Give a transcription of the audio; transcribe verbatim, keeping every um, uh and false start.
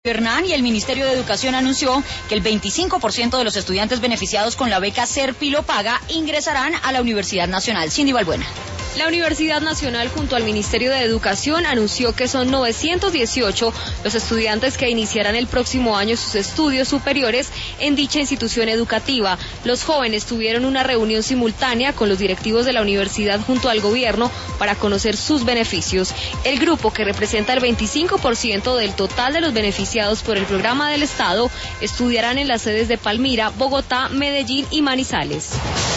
Hernán y el Ministerio de Educación anunció que el veinticinco por ciento de los estudiantes beneficiados con la beca Serpilo Paga ingresarán a la Universidad Nacional. Cindy Balbuena. La Universidad Nacional junto al Ministerio de Educación anunció que son novecientos dieciocho los estudiantes que iniciarán el próximo año sus estudios superiores en dicha institución educativa. Los jóvenes tuvieron una reunión simultánea con los directivos de la universidad junto al gobierno para conocer sus beneficios. El grupo, que representa el veinticinco por ciento del total de los beneficiados por el programa del Estado, estudiarán en las sedes de Palmira, Bogotá, Medellín y Manizales.